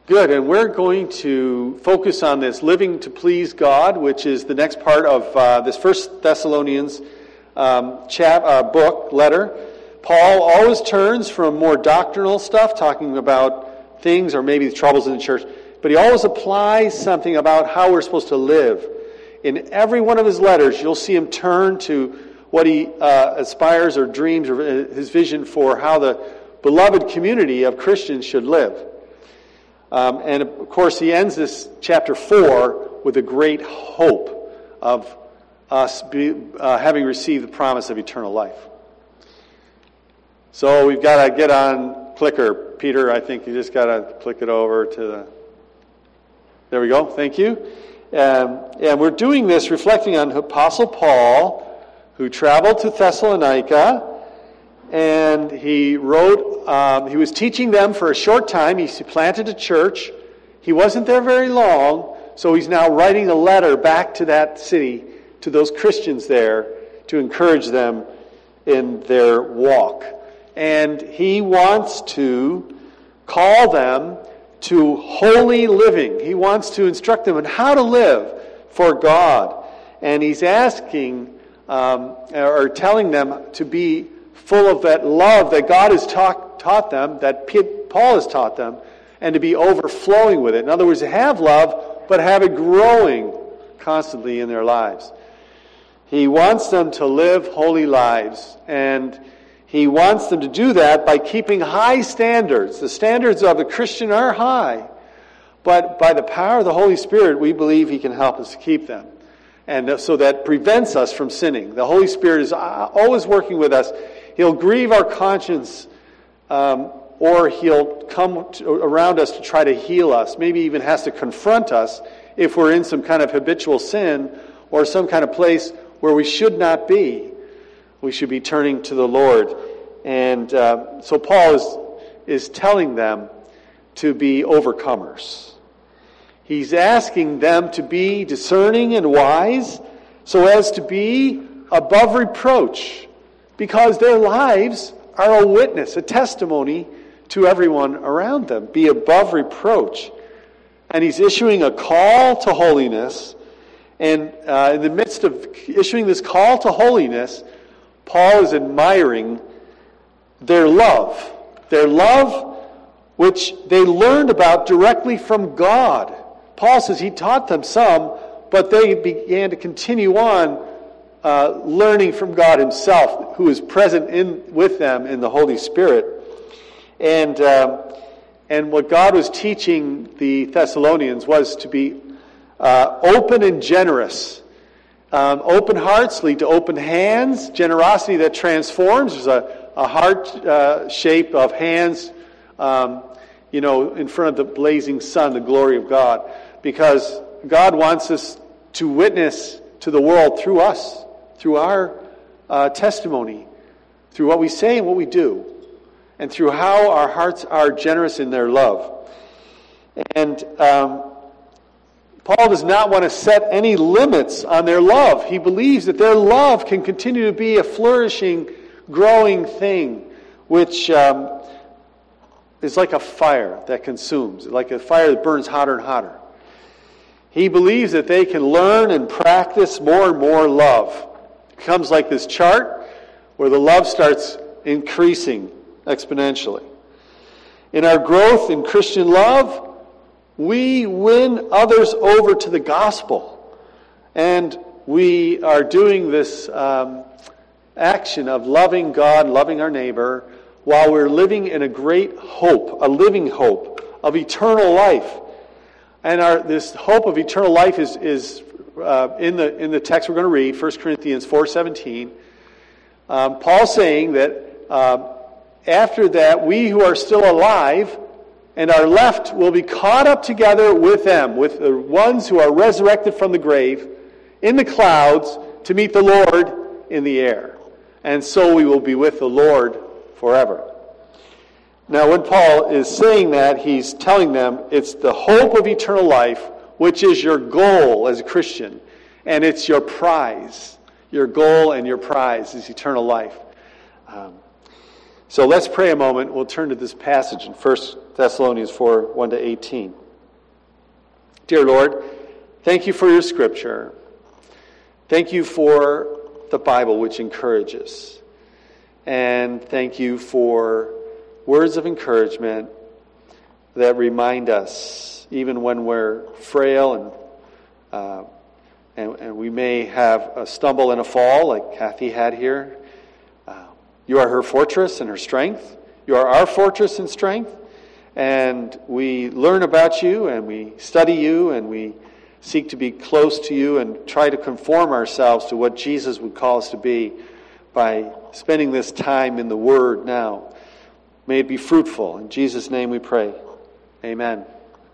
Good, and we're going to focus on this living to please God, which is the next part of this First Thessalonians letter. Paul always turns from more doctrinal stuff, talking about things or maybe the troubles in the church, but he always applies something about how we're supposed to live. In every one of his letters, you'll see him turn to what he aspires or dreams or his vision for how the beloved community of Christians should live. And of course, he ends this chapter 4 with a great hope of us having received the promise of eternal life. So we've got to get on clicker. Peter, I think you just got to click it over to the... There we go. Thank you. And we're doing this reflecting on Apostle Paul, who traveled to Thessalonica, and he wrote, he was teaching them for a short time. He planted a church. He wasn't there very long, so he's now writing a letter back to that city, to those Christians there, to encourage them in their walk. And he wants to call them to holy living. He wants to instruct them on how to live for God. And he's asking, or telling them to be full of that love that God has taught them, that Paul has taught them, and to be overflowing with it. In other words, to have love, but have it growing constantly in their lives. He wants them to live holy lives, and he wants them to do that by keeping high standards. The standards of the Christian are high, but by the power of the Holy Spirit, we believe he can help us to keep them. And so that prevents us from sinning. The Holy Spirit is always working with us. He'll grieve our conscience, or he'll come around us to try to heal us. Maybe even has to confront us if we're in some kind of habitual sin or some kind of place where we should not be. We should be turning to the Lord. And so Paul is telling them to be overcomers. He's asking them to be discerning and wise so as to be above reproach, because their lives are a witness, a testimony to everyone around them. Be above reproach. And he's issuing a call to holiness. And in the midst of issuing this call to holiness, Paul is admiring their love which they learned about directly from God. Paul says he taught them some, but they began to continue on learning from God himself, who is present with them in the Holy Spirit. And what God was teaching the Thessalonians was to be open and generous. Open hearts lead to open hands. Generosity that transforms. There's a heart shape of hands, in front of the blazing sun, the glory of God. Because God wants us to witness to the world through us, through our testimony, through what we say and what we do, and through how our hearts are generous in their love. And Paul does not want to set any limits on their love. He believes that their love can continue to be a flourishing, growing thing, which is like a fire that consumes, like a fire that burns hotter and hotter. He believes that they can learn and practice more and more love. It becomes like this chart where the love starts increasing exponentially. In our growth in Christian love, we win others over to the gospel. And we are doing this action of loving God, loving our neighbor, while we're living in a great hope, a living hope of eternal life. And this hope of eternal life is in the text we're going to read, 1 Corinthians 4:17. Paul saying that after that, we who are still alive and are left will be caught up together with them, with the ones who are resurrected from the grave, in the clouds, to meet the Lord in the air. And so we will be with the Lord forever. Now, when Paul is saying that, he's telling them it's the hope of eternal life, which is your goal as a Christian, and it's your prize. Your goal and your prize is eternal life. So let's pray a moment. We'll turn to this passage in 1 Thessalonians 4, 1-18. Dear Lord, thank you for your scripture. Thank you for the Bible, which encourages. And thank you for words of encouragement that remind us, even when we're frail and we may have a stumble and a fall like Kathy had here. You are her fortress and her strength. You are our fortress and strength. And we learn about you and we study you and we seek to be close to you and try to conform ourselves to what Jesus would call us to be by spending this time in the Word now. May it be fruitful. In Jesus' name we pray. Amen.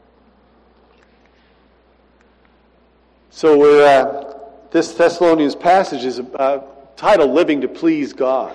So this Thessalonians passage is titled Living to Please God.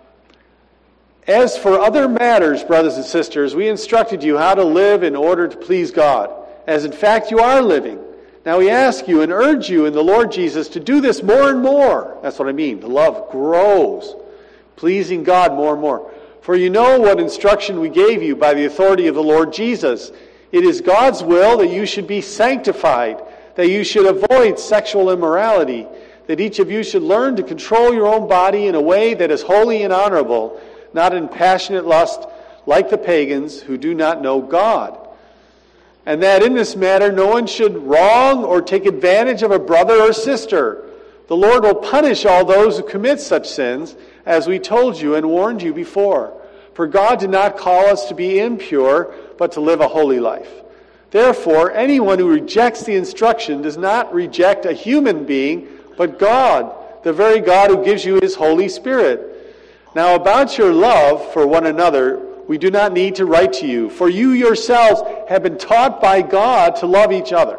As for other matters, brothers and sisters, we instructed you how to live in order to please God, as in fact you are living. Now we ask you and urge you in the Lord Jesus to do this more and more. That's what I mean. The love grows, pleasing God more and more. For you know what instruction we gave you by the authority of the Lord Jesus. It is God's will that you should be sanctified, that you should avoid sexual immorality, that each of you should learn to control your own body in a way that is holy and honorable, not in passionate lust like the pagans who do not know God. And that in this matter no one should wrong or take advantage of a brother or sister. The Lord will punish all those who commit such sins, as we told you and warned you before. For God did not call us to be impure, but to live a holy life. Therefore, anyone who rejects the instruction does not reject a human being, but God, the very God who gives you His Holy Spirit. Now about your love for one another, we do not need to write to you, for you yourselves have been taught by God to love each other.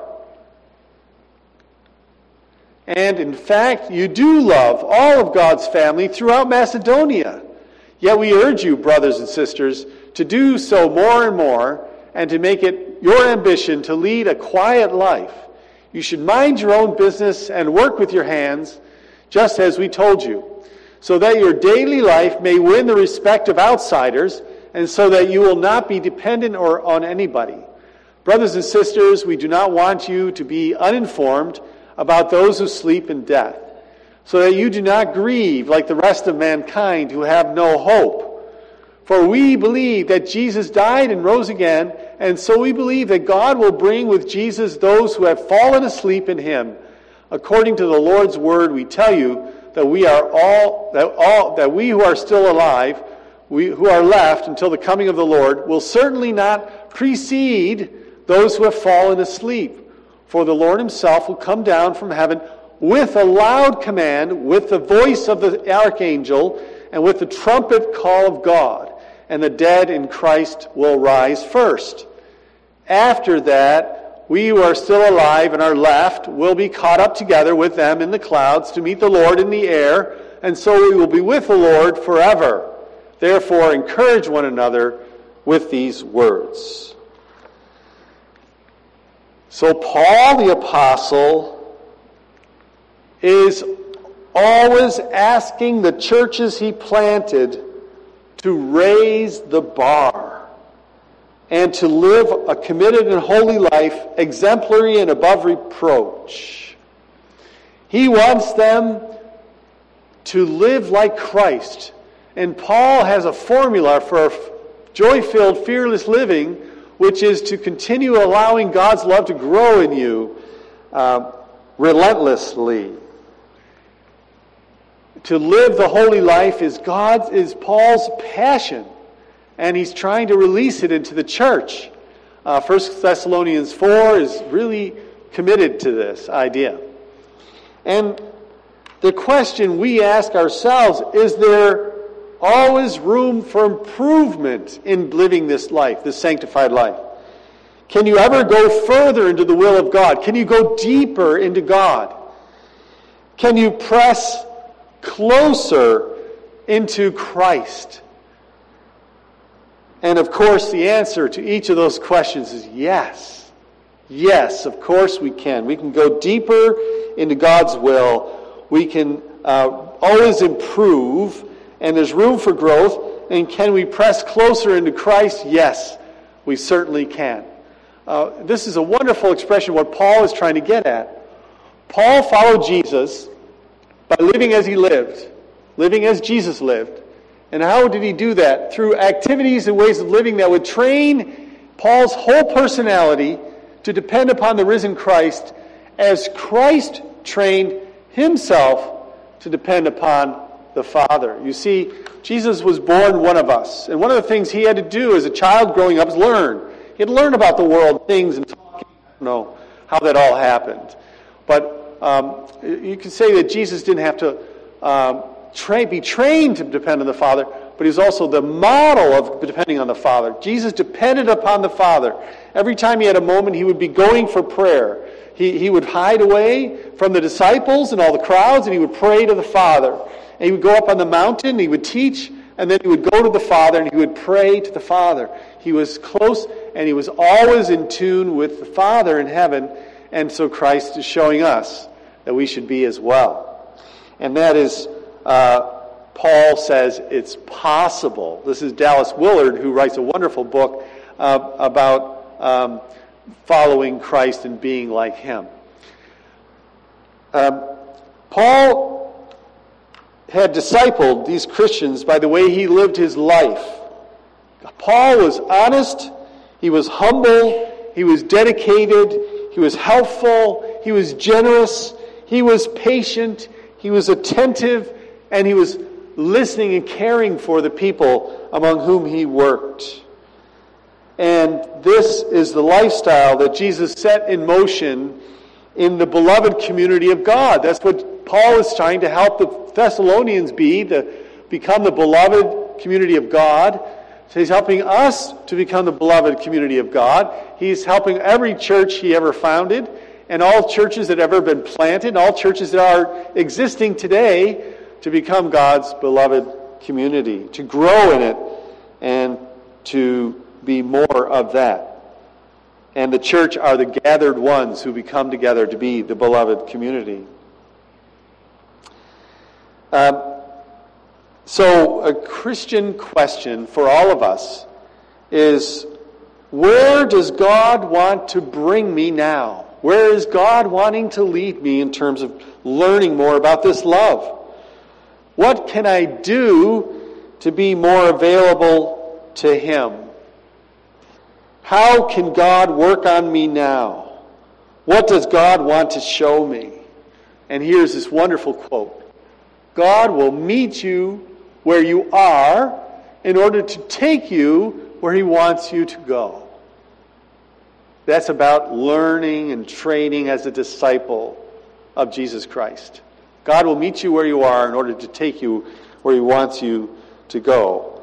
And in fact, you do love all of God's family throughout Macedonia. Yet we urge you, brothers and sisters, to do so more and more, and to make it your ambition to lead a quiet life. You should mind your own business and work with your hands, just as we told you, so that your daily life may win the respect of outsiders, and so that you will not be dependent on anybody. Brothers and sisters, we do not want you to be uninformed about those who sleep in death, so that you do not grieve like the rest of mankind who have no hope. For we believe that Jesus died and rose again, and so we believe that God will bring with Jesus those who have fallen asleep in Him. According to the Lord's word, we tell you that we who are still alive, who are left until the coming of the Lord, will certainly not precede those who have fallen asleep. For the Lord Himself will come down from heaven with a loud command, with the voice of the archangel, and with the trumpet call of God. And the dead in Christ will rise first. After that, we who are still alive and are left will be caught up together with them in the clouds to meet the Lord in the air, and so we will be with the Lord forever. Therefore, encourage one another with these words. So Paul the Apostle is always asking the churches he planted to raise the bar and to live a committed and holy life, exemplary and above reproach. He wants them to live like Christ. And Paul has a formula for joy-filled, fearless living, which is to continue allowing God's love to grow in you relentlessly. To live the holy life is Paul's passion, and he's trying to release it into the church. 1 Thessalonians 4 is really committed to this idea. And the question we ask ourselves, is there always room for improvement in living this life, this sanctified life? Can you ever go further into the will of God? Can you go deeper into God? Can you press closer into Christ? And of course, the answer to each of those questions is yes. Yes, of course we can. We can go deeper into God's will. We can always improve, and there's room for growth. And can we press closer into Christ? Yes, we certainly can. This is a wonderful expression of what Paul is trying to get at. Paul followed Jesus by living as he lived, living as Jesus lived. And how did he do that? Through activities and ways of living that would train Paul's whole personality to depend upon the risen Christ, as Christ trained himself to depend upon the Father. You see, Jesus was born one of us. And one of the things he had to do as a child growing up is learn. He had to learn about the world, things, and talking. I don't know how that all happened. But you could say that Jesus didn't have to be trained to depend on the Father, but he's also the model of depending on the Father. Jesus depended upon the Father. Every time he had a moment, he would be going for prayer. He would hide away from the disciples and all the crowds, and he would pray to the Father. And he would go up on the mountain, he would teach, and then he would go to the Father, and he would pray to the Father. He was close, and he was always in tune with the Father in heaven, and so Christ is showing us that we should be as well. And that is, Paul says, it's possible. This is Dallas Willard, who writes a wonderful book about following Christ and being like him. Paul had discipled these Christians by the way he lived his life. Paul was honest, he was humble, he was dedicated, he was helpful, he was generous, he was patient, he was attentive, and he was listening and caring for the people among whom he worked. And this is the lifestyle that Jesus set in motion in the beloved community of God. That's what Paul is trying to help the Thessalonians become the beloved community of God. So he's helping us to become the beloved community of God. He's helping every church he ever founded, and all churches that have ever been planted, and all churches that are existing today, to become God's beloved community, to grow in it, and to be more of that. And the church are the gathered ones who become together to be the beloved community. So a Christian question for all of us is, where does God want to bring me now? Where is God wanting to lead me in terms of learning more about this love? What can I do to be more available to Him? How can God work on me now? What does God want to show me? And here's this wonderful quote. God will meet you where you are in order to take you where He wants you to go. That's about learning and training as a disciple of Jesus Christ. God will meet you where you are in order to take you where He wants you to go.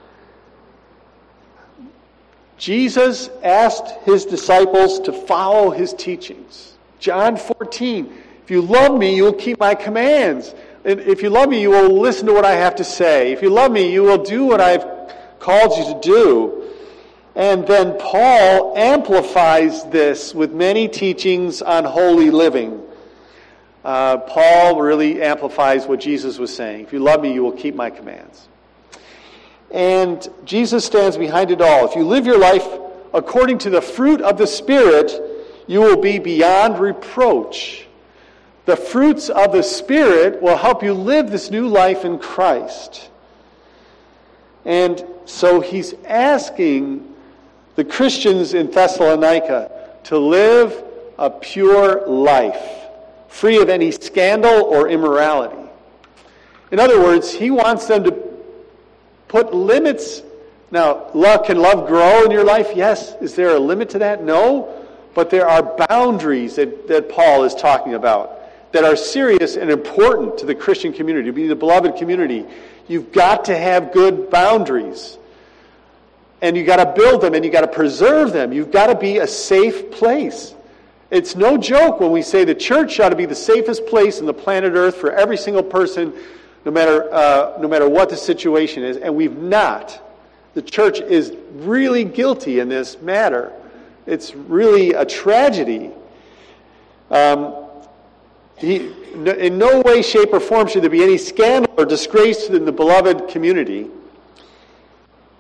Jesus asked His disciples to follow His teachings. John 14, if you love me, you will keep my commands. And if you love me, you will listen to what I have to say. If you love me, you will do what I've called you to do. And then Paul amplifies this with many teachings on holy living. Paul really amplifies what Jesus was saying. If you love me, you will keep my commands. And Jesus stands behind it all. If you live your life according to the fruit of the Spirit, you will be beyond reproach. The fruits of the Spirit will help you live this new life in Christ. And so he's asking the Christians in Thessalonica to live a pure life, free of any scandal or immorality. In other words, he wants them to put limits. Now, can love grow in your life? Yes. Is there a limit to that? No. But there are boundaries that Paul is talking about that are serious and important to the Christian community, to be the beloved community. You've got to have good boundaries. And you've got to build them and you've got to preserve them. You've got to be a safe place. It's no joke when we say the church ought to be the safest place on the planet Earth for every single person, no matter what the situation is. And we've not. The church is really guilty in this matter. It's really a tragedy. In no way, shape, or form should there be any scandal or disgrace in the beloved community.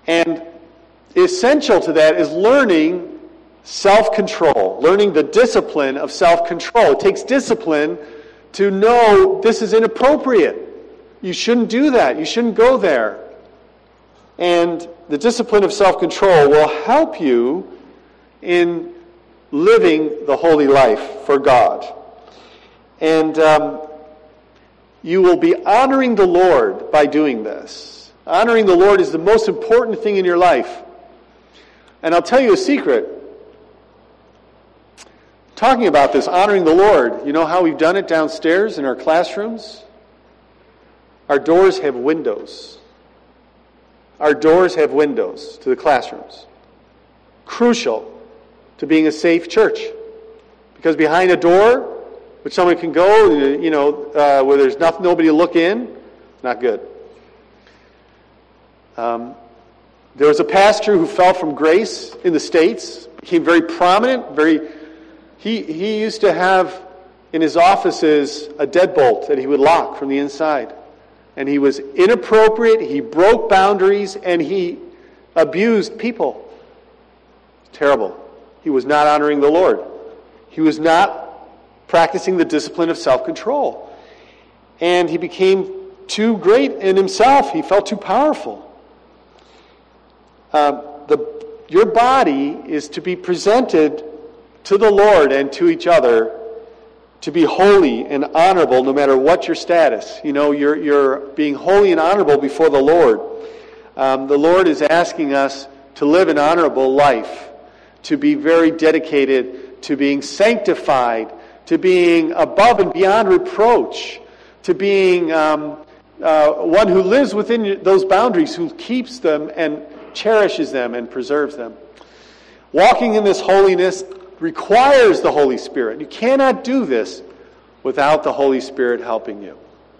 And essential to that is learning self-control, learning the discipline of self-control. It takes discipline to know this is inappropriate. You shouldn't do that. You shouldn't go there. And the discipline of self-control will help you in living the holy life for God. And you will be honoring the Lord by doing this. Honoring the Lord is the most important thing in your life. And I'll tell you a secret. Talking about this, honoring the Lord, you know how we've done it downstairs in our classrooms? Our doors have windows. Our doors have windows to the classrooms. Crucial to being a safe church. Because behind a door, which someone can go, where there's nobody to look in, not good. There was a pastor who fell from grace in the States, became very prominent, he used to have in his offices a deadbolt that he would lock from the inside. And he was inappropriate, he broke boundaries, and he abused people. Terrible. He was not honoring the Lord. He was not practicing the discipline of self-control. And he became too great in himself. He felt too powerful. Your body is to be presented to the Lord and to each other to be holy and honorable no matter what your status. You're being holy and honorable before the Lord. The Lord is asking us to live an honorable life, to be very dedicated to being sanctified, to being above and beyond reproach, to being one who lives within those boundaries, who keeps them and cherishes them and preserves them. Walking in this holiness requires the Holy Spirit. You cannot do this without the Holy Spirit helping you.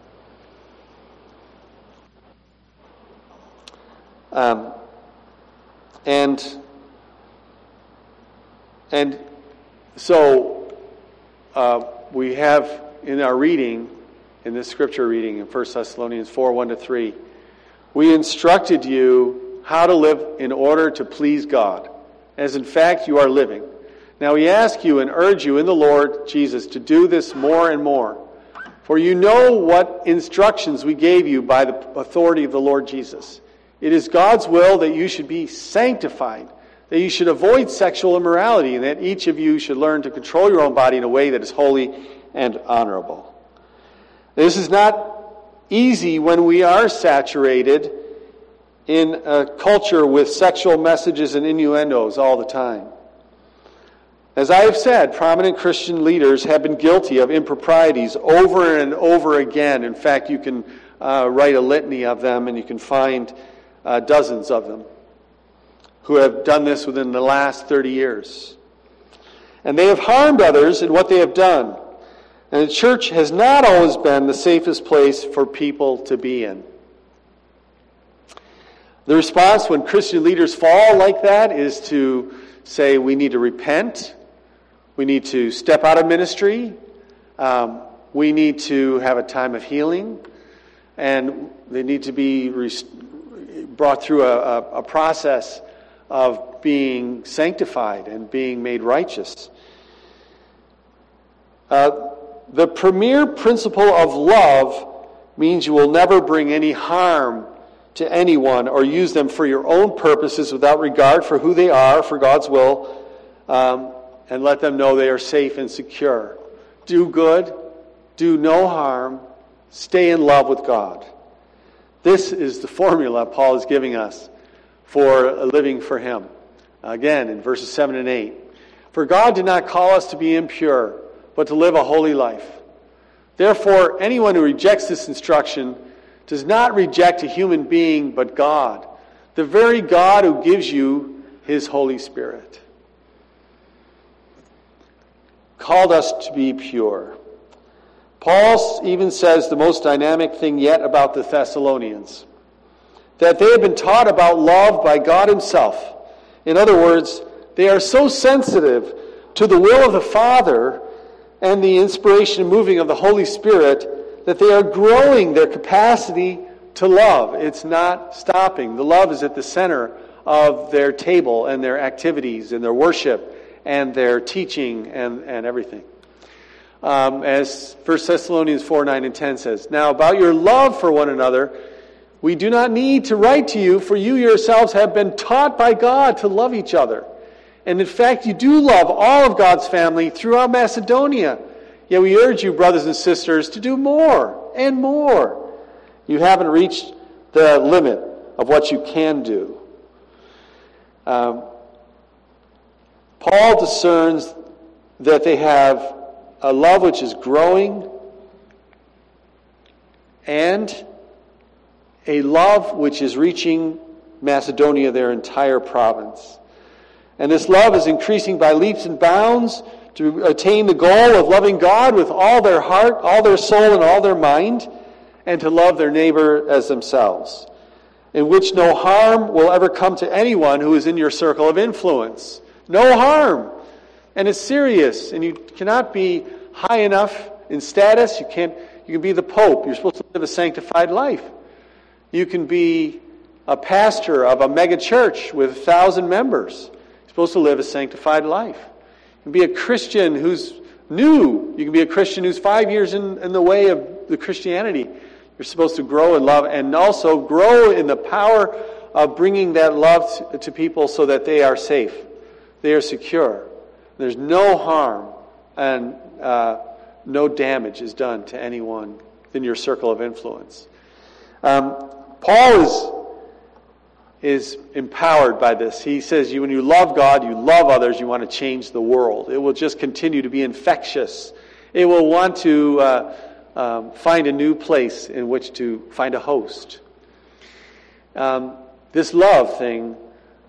And so we have in our reading, in this scripture reading in 1 Thessalonians 4, 1-3, we instructed you how to live in order to please God, as in fact you are living. Now we ask you and urge you in the Lord Jesus to do this more and more. For you know what instructions we gave you by the authority of the Lord Jesus. It is God's will that you should be sanctified, that you should avoid sexual immorality, and that each of you should learn to control your own body in a way that is holy and honorable. This is not easy when we are saturated in a culture with sexual messages and innuendos all the time. As I have said, prominent Christian leaders have been guilty of improprieties over and over again. In fact, you can write a litany of them, and you can find dozens of them who have done this within the last 30 years. And they have harmed others in what they have done. And the church has not always been the safest place for people to be in. The response when Christian leaders fall like that is to say we need to repent. We need to step out of ministry. We need to have a time of healing. And they need to be brought through a process of being sanctified and being made righteous. The premier principle of love means you will never bring any harm to anyone or use them for your own purposes without regard for who they are, for God's will, and let them know they are safe and secure. Do good, do no harm, stay in love with God. This is the formula Paul is giving us for living for Him. Again, in verses 7 and 8. For God did not call us to be impure, but to live a holy life. Therefore, anyone who rejects this instruction does not reject a human being, but God, the very God who gives you His Holy Spirit. Called us to be pure. Paul even says the most dynamic thing yet about the Thessalonians, that they have been taught about love by God Himself. In other words, they are so sensitive to the will of the Father and the inspiration and moving of the Holy Spirit that they are growing their capacity to love. It's not stopping. The love is at the center of their table and their activities and their worship and their teaching and everything. As 1 Thessalonians 4, 9, and 10 says, "Now about your love for one another, we do not need to write to you, for you yourselves have been taught by God to love each other. And in fact, you do love all of God's family throughout Macedonia. Yet we urge you, brothers and sisters, to do more and more. You haven't reached the limit of what you can do." Paul discerns that they have a love which is growing and a love which is reaching Macedonia, their entire province. And this love is increasing by leaps and bounds to attain the goal of loving God with all their heart, all their soul, and all their mind, and to love their neighbor as themselves, in which no harm will ever come to anyone who is in your circle of influence. No harm. And it's serious, and you cannot be high enough in status. You can be the Pope. You're supposed to live a sanctified life. You can be a pastor of a mega church with 1,000 members. You're supposed to live a sanctified life. You can be a Christian who's new. You can be a Christian who's 5 years in the way of the Christianity. You're supposed to grow in love and also grow in the power of bringing that love to people so that they are safe. They are secure. There's no harm and no damage is done to anyone in your circle of influence. Paul is empowered by this. He says, when you love God, you love others, you want to change the world. It will just continue to be infectious. It will want to find a new place in which to find a host. This love thing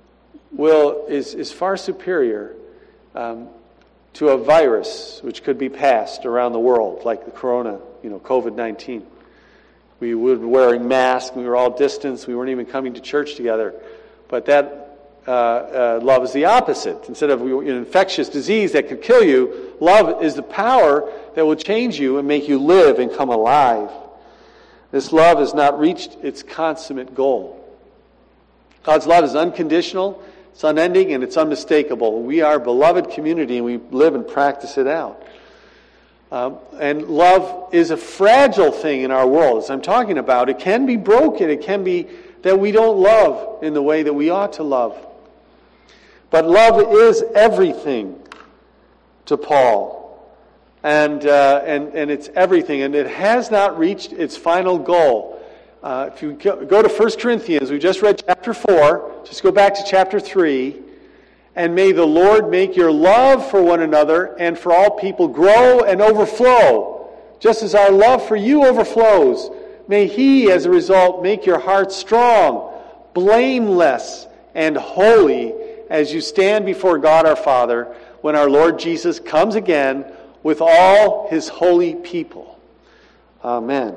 is far superior to a virus which could be passed around the world, like the corona, COVID-19. We were wearing masks, we were all distanced, we weren't even coming to church together. But that love is the opposite. Instead of an infectious disease that could kill you, love is the power that will change you and make you live and come alive. This love has not reached its consummate goal. God's love is unconditional, it's unending, and it's unmistakable. We are a beloved community, and we live and practice it out. And love is a fragile thing in our world. As I'm talking about, it can be broken. It can be that we don't love in the way that we ought to love. But love is everything to Paul. And it's everything. And it has not reached its final goal. If you go to 1 Corinthians, we just read chapter 4. Just go back to chapter 3. And may the Lord make your love for one another and for all people grow and overflow. Just as our love for you overflows, may He, as a result, make your heart strong, blameless, and holy as you stand before God our Father when our Lord Jesus comes again with all His holy people. Amen.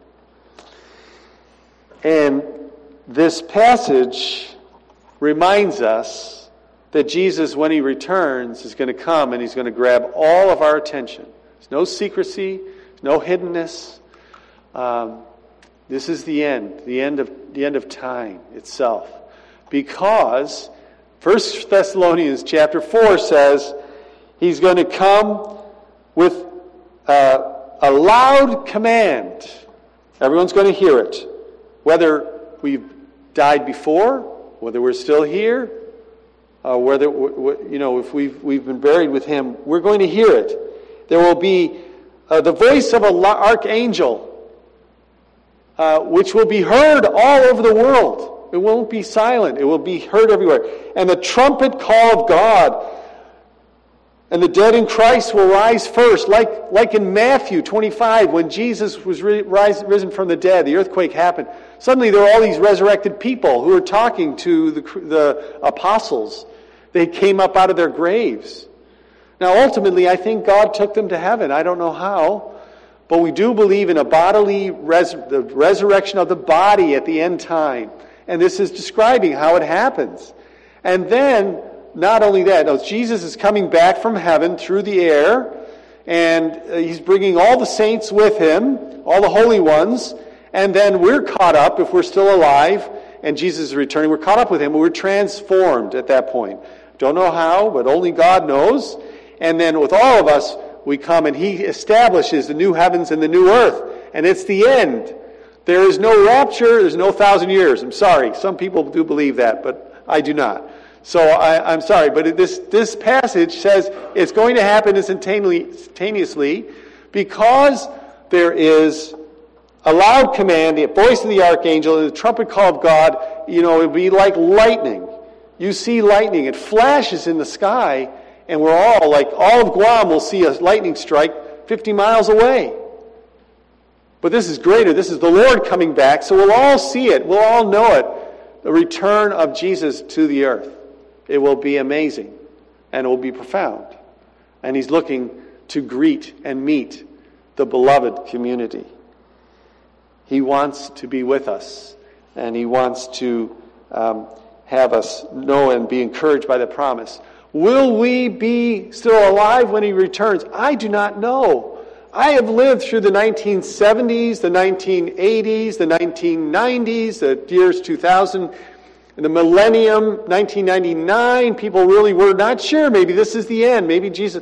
And this passage reminds us that Jesus, when He returns, is going to come and He's going to grab all of our attention. There's no secrecy, there's no hiddenness. This is the end of time itself. Because 1 Thessalonians chapter 4 says He's going to come with a loud command. Everyone's going to hear it. Whether we've died before, whether we're still here, whether if we've been buried with Him, we're going to hear it. There will be the voice of an archangel, which will be heard all over the world. It won't be silent. It will be heard everywhere. And the trumpet call of God, and the dead in Christ will rise first, like in Matthew 25, when Jesus was risen from the dead, the earthquake happened. Suddenly there were all these resurrected people who were talking to the apostles. They came up out of their graves. Now ultimately, I think God took them to heaven. I don't know how, but we do believe in a bodily the resurrection of the body at the end time. And this is describing how it happens. And then, not only that, Jesus is coming back from heaven through the air, and He's bringing all the saints with Him, all the holy ones, And then we're caught up, if we're still alive, and Jesus is returning, we're caught up with him, and we're transformed at that point. Don't know how, but only God knows. And then with all of us, we come and he establishes the new heavens and the new earth. And it's the end. There is no rapture, there's no 1,000 years. I'm sorry, some people do believe that, but I do not. So I'm sorry, but this passage says it's going to happen instantaneously because there is a loud command, the voice of the archangel, and the trumpet call of God. It would be like lightning. You see lightning, it flashes in the sky, and we're all of Guam will see a lightning strike 50 miles away. But this is greater. This is the Lord coming back, so we'll all see it. We'll all know it. The return of Jesus to the earth. It will be amazing, and it will be profound. And he's looking to greet and meet the beloved community. He wants to be with us, and he wants to have us know and be encouraged by the promise. Will we be still alive when he returns? I do not know. I have lived through the 1970s, the 1980s, the 1990s, the years 2000, the millennium, 1999. People really were not sure. Maybe this is the end. Maybe Jesus,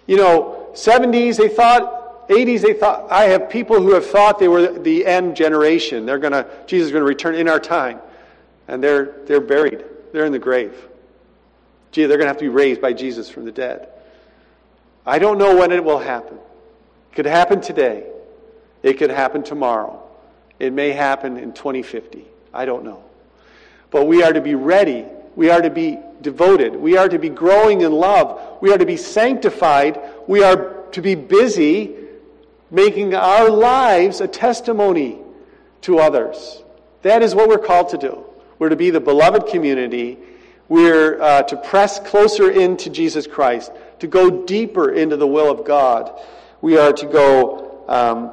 70s they thought, 80s they thought. I have people who have thought they were the end generation. Jesus is going to return in our time. And they're buried. They're in the grave. They're going to have to be raised by Jesus from the dead. I don't know when it will happen. It could happen today. It could happen tomorrow. It may happen in 2050. I don't know. But we are to be ready. We are to be devoted. We are to be growing in love. We are to be sanctified. We are to be busy making our lives a testimony to others. That is what we're called to do. We're to be the beloved community. We're to press closer into Jesus Christ, to go deeper into the will of God. We are to go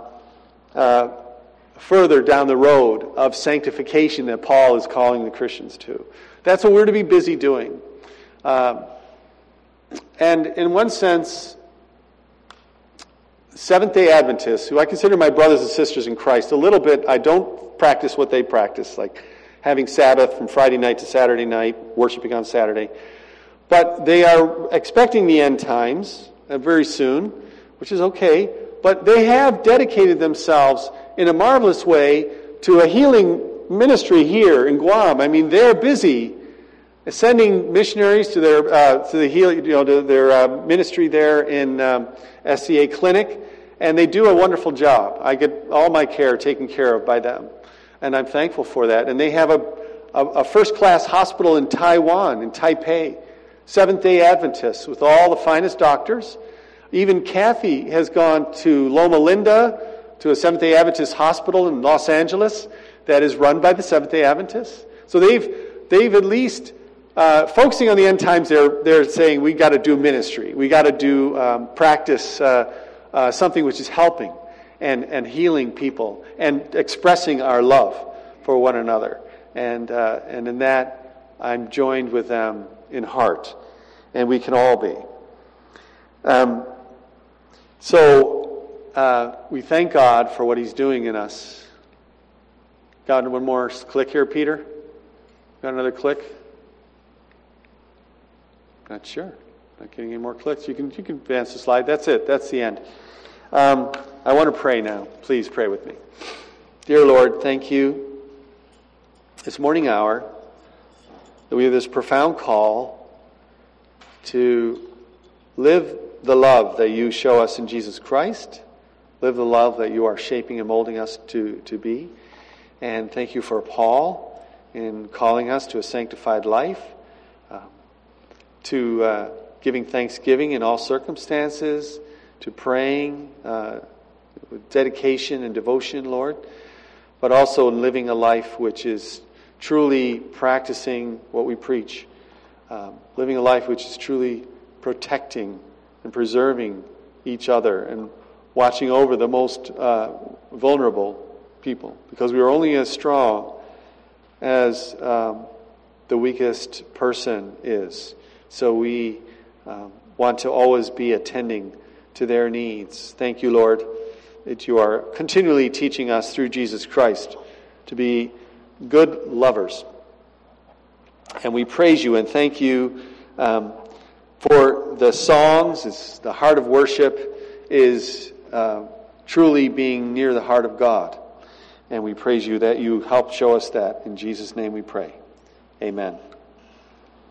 further down the road of sanctification that Paul is calling the Christians to. That's what we're to be busy doing. And in one sense, Seventh-day Adventists, who I consider my brothers and sisters in Christ, a little bit, I don't practice what they practice, like having Sabbath from Friday night to Saturday night, worshiping on Saturday. But they are expecting the end times very soon, which is okay. But they have dedicated themselves in a marvelous way to a healing ministry here in Guam. I mean, they're busy sending missionaries to their to their ministry there in SCA Clinic, and they do a wonderful job. I get all my care taken care of by them, and I'm thankful for that. And they have a first-class hospital in Taiwan, in Taipei, Seventh-day Adventists with all the finest doctors. Even Kathy has gone to Loma Linda, to a Seventh-day Adventist hospital in Los Angeles that is run by the Seventh-day Adventists. So they've at least focusing on the end times. They're saying we got to do ministry, we got to do practice something which is helping and healing people and expressing our love for one another. And in that, I'm joined with them in heart, and we can all be. So we thank God for what He's doing in us. Got one more click here, Peter? Got another click? Not sure. Not getting any more clicks. You can advance the slide. That's it. That's the end. I want to pray now. Please pray with me. Dear Lord, thank you this morning hour that we have this profound call to live the love that you show us in Jesus Christ, live the love that you are shaping and molding us to be. And thank you for Paul in calling us to a sanctified life, to giving thanksgiving in all circumstances, to praying with dedication and devotion, Lord, but also in living a life which is truly practicing what we preach, living a life which is truly protecting and preserving each other and watching over the most vulnerable people, because we are only as strong as the weakest person is. So we want to always be attending to their needs. Thank you, Lord, that you are continually teaching us through Jesus Christ to be good lovers. And we praise you and thank you for the songs. The heart of worship is truly being near the heart of God. And we praise you that you help show us that. In Jesus' name we pray. Amen.